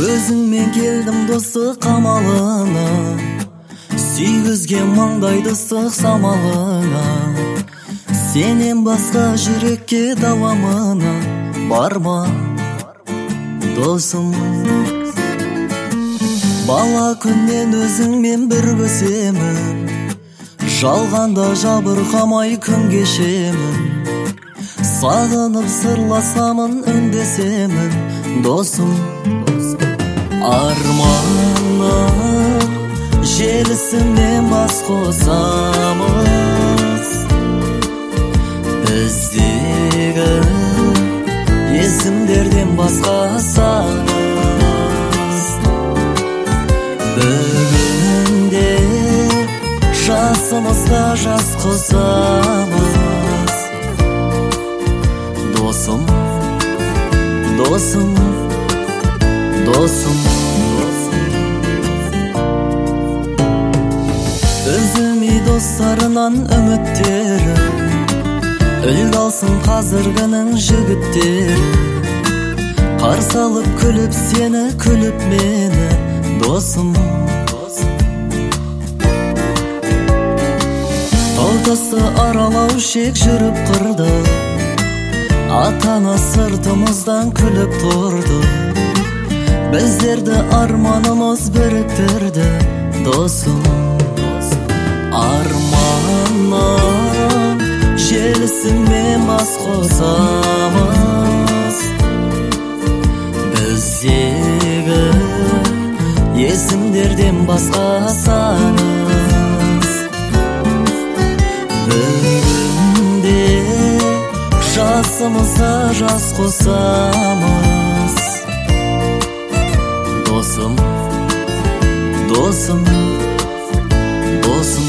Өзіңмен келдім достық қамалына, сүйгізген маңдайды ыстық самалына. Сенен басқа жүрекке давамына барма досым. Бала күннен өзіңмен бір өсемін, жалғанда жабырқамай күн кешемін. Сағынып сырласамын, үндесемін досым. Арманым желісімен бас қосамыз, біздегі есімдерден басқасамыз. Бүгінде жасымызға жас қосамыз. Досым, досым, досым. Өзіме достарынан үміттерім, үлгі алсын қазіргінің жігіттері. Қарсы алып күліп сені, күліп мені досым. Таутасты аралау шек жүріп қырды, атана сыртымыздан күліп тұрды. Біздерді арманымыз біріктірді досым. Арманым желісімен бас қосамыз, біздегі есімдерден басқасамыз. Бүгінде жасымызға жас қосамыз. Досым, досым, досым.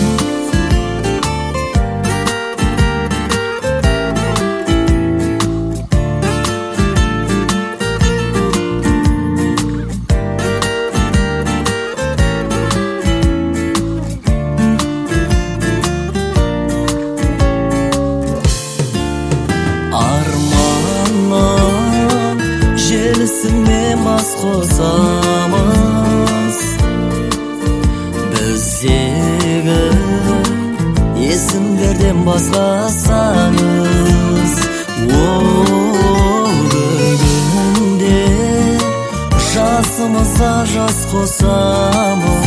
Арманым желісімен бас қосамыз, біздегі есімдерден басқасамыз. Бүгінде жасымызға жас қосамыз.